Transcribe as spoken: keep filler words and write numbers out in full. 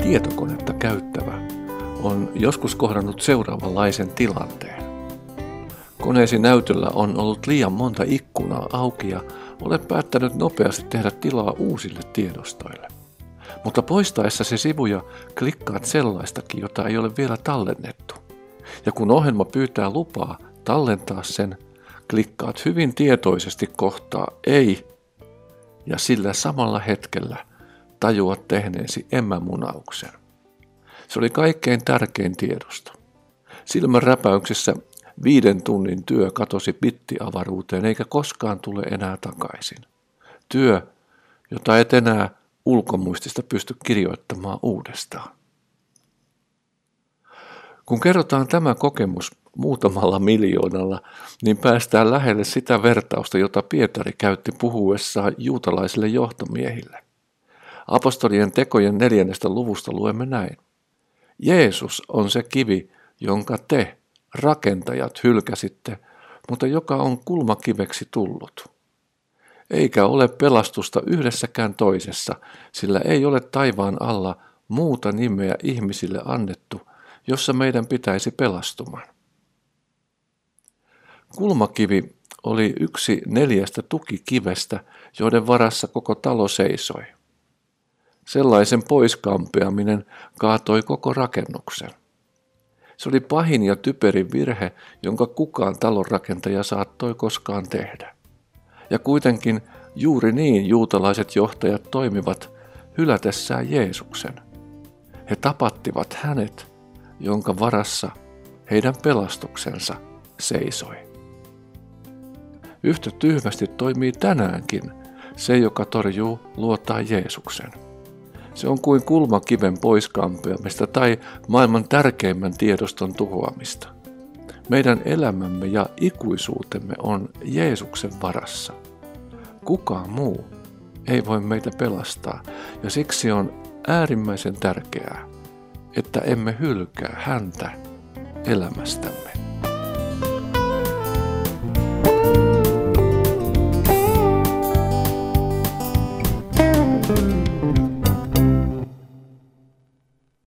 tietokonetta käyttävä on joskus kohdannut seuraavanlaisen tilanteen. Koneesi näytöllä on ollut liian monta ikkunaa auki ja olet päättänyt nopeasti tehdä tilaa uusille tiedostoille. Mutta poistaessasi sivuja klikkaat sellaistakin, jota ei ole vielä tallennettu. Ja kun ohjelma pyytää lupaa tallentaa sen, klikkaat hyvin tietoisesti kohtaa ei ja sillä samalla hetkellä tajuat tehneesi emämunauksen. Se oli kaikkein tärkein tiedosto. Silmän räpäyksessä viiden tunnin työ katosi bittiavaruuteen eikä koskaan tule enää takaisin. Työ, jota et enää ulkomuistista pysty kirjoittamaan uudestaan. Kun kerrotaan tämä kokemus muutamalla miljoonalla, niin päästään lähelle sitä vertausta, jota Pietari käytti puhuessaan juutalaisille johtomiehille. Apostolien tekojen neljännestä luvusta luemme näin. Jeesus on se kivi, jonka te, rakentajat, hylkäsitte, mutta joka on kulmakiveksi tullut. Eikä ole pelastusta yhdessäkään toisessa, sillä ei ole taivaan alla muuta nimeä ihmisille annettu, jossa meidän pitäisi pelastumaan. Kulmakivi oli yksi neljästä tukikivestä, joiden varassa koko talo seisoi. Sellaisen poiskampeaminen kaatoi koko rakennuksen. Se oli pahin ja typerin virhe, jonka kukaan talonrakentaja saattoi koskaan tehdä. Ja kuitenkin juuri niin juutalaiset johtajat toimivat hylätessään Jeesuksen. He tapattivat hänet, jonka varassa heidän pelastuksensa seisoi. Yhtä tyhmästi toimii tänäänkin se, joka torjuu luottaa Jeesuksen. Se on kuin kulmakiven poiskampeamista tai maailman tärkeimmän tiedoston tuhoamista. Meidän elämämme ja ikuisuutemme on Jeesuksen varassa. Kukaan muu ei voi meitä pelastaa ja siksi on äärimmäisen tärkeää, että emme hylkää häntä elämästämme.